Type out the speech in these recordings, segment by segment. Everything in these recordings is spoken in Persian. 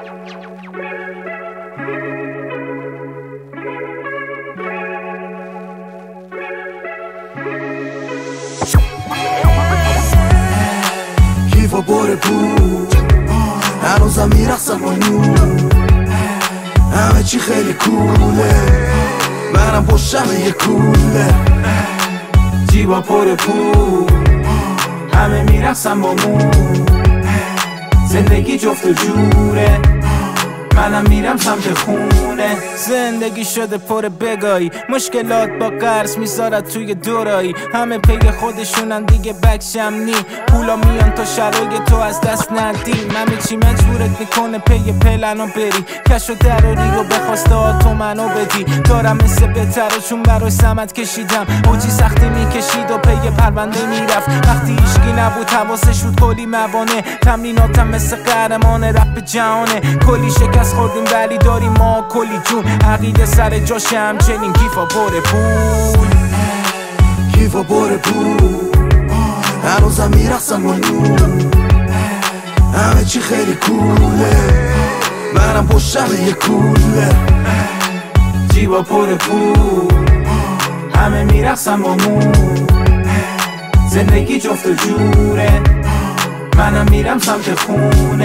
کیفا باره بود هنوزم میرقصم با نور همه چی خیلی کوله منم پشتم یه کوله جیبا پر پول همه میرقصم با مون زندگی جفت و جوره منم میرم سمت خونه زندگی شده پر بگایی مشکلات با قرض میذارد توی دورایی همه پی خودشونن دیگه بکشم نی پولا میان تا شرای تو از دست ندی همه چی مجبورت میکنه پی پلنو بری کش و دراری رو بخواسته ها تو منو بدی دارم مثل بهتر چون برای سمت کشیدم اوجی سختی میکشید و پی پرونده میرفت وقتی ایشکی نبود حواسش بود کلی موانه تمریناتم مثل قهرمان رپ جهانه کلی شکست خوردیم ولی داریم ما کلی جون عقیده سر جاشه همچنین کیفا پر پول کیفا پر پول هنوزم میرقصم با نور همه چی خیلی کوله منم پشتم یه کوله جیبا پر پول همه میرقصم با مون زندگی جفت و جوره منم میرم سمت خونه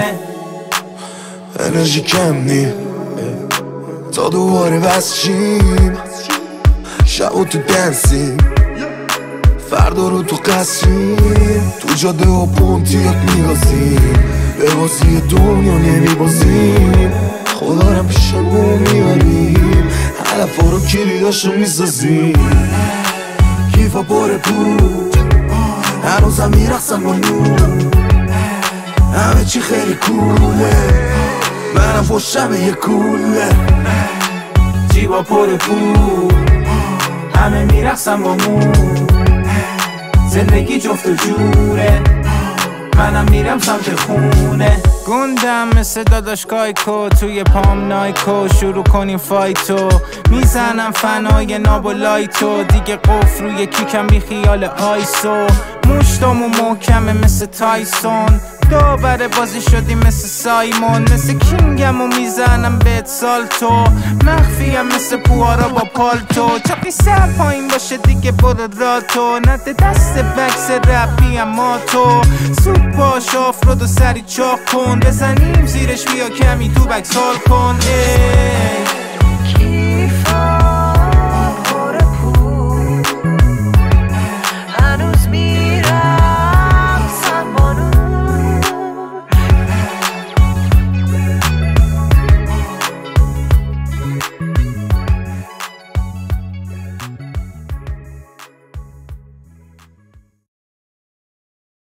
انرژی کم نی تا دوباره وسچیم شب و تو دنسیم فردا رو تو قصریم تو جاده و پونتیات میگازیم به بازی دنیا نمیبازیم خدا رو پیشمون میاریم علفا رو کلیداشو میسازیم کیفا پر بود هنوزم میرقصم با نور همه چی خیلی کوله منم پشتم یه کوله جیبا پر پول همه میرقصم با مون زندگی جفت و جوره منم میرم سمت خونه گندم مثل داداش کایکو توی پام نایکو شروع کنیم فایتو میزنم فنای ناب و لایتو دیگه قفل روی کیکم بی خیال آیسو مشتامو محکمه مثل تایسون داور بازی شدیم مثل سایمون مثل کینگم و میزنم بهت سالتو مخفیم مثل پوارا با پالتو چاقی سر پایین باشه دیگه برو راتو نده دست بکس ربی اما تو سوپ باش آفرود و سری چاق کن بزنیم زیرش بیا کمی تو بکس حال کن